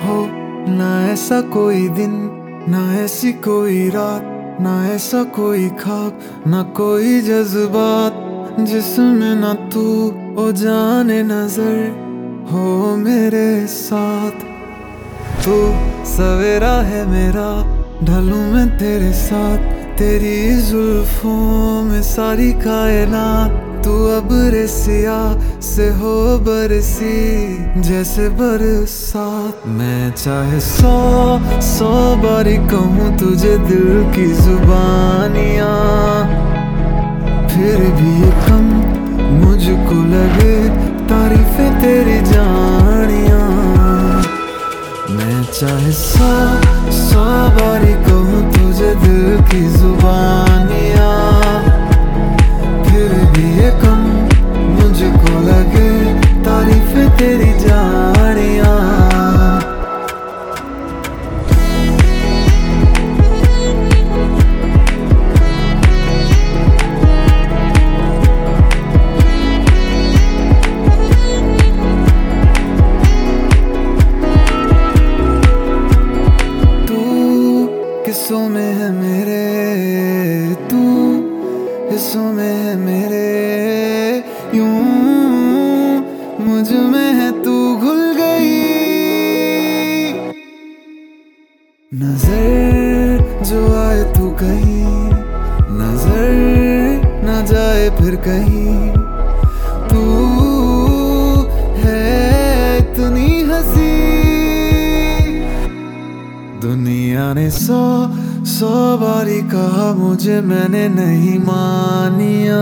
हो। ना ऐसा कोई दिन, ना ऐसी कोई रात, ना ऐसा कोई ख्वाब, ना कोई जज्बात जिसमें ना तू ओ जाने नजर हो मेरे साथ। तू सवेरा है मेरा, ढलूं मैं तेरे साथ, तेरी जुल्फों में सारी कायनात। तू अब रेसिया से हो बरसी जैसे बरसात। मैं चाहे सौ बारी कहूँ तुझे दिल की जुबानियाँ, फिर भी ये कम मुझको लगे तारीफें तेरी जानियाँ। मैं चाहे सौ बारी कहूँ तुझे दिल की जुबानियाँ, फिर भी ये कम मुझको लगे तारीफें तेरी जानियाँ। हिस्सों में है मेरे तू, हिस्सों में है मेरे यूं, मुझ में है तू घुल गई। नजर जो आए तू कहीं, नजर न जाए फिर कहीं। तू है इतनी हंसी, दुनिया ने सौ बारी कहा मुझे, मैंने नहीं मानिया।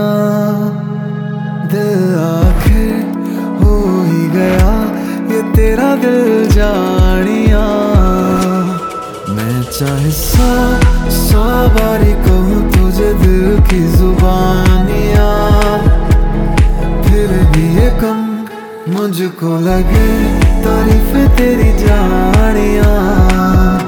दिल आखिर हो ही गया ये तेरा दिल जानिया। मैं चाहे सौ बारी कहूँ तुझे दिल की जुबानियाँ, फिर भी ये कम मुझको लगे तारीफें तेरी जानियाँ।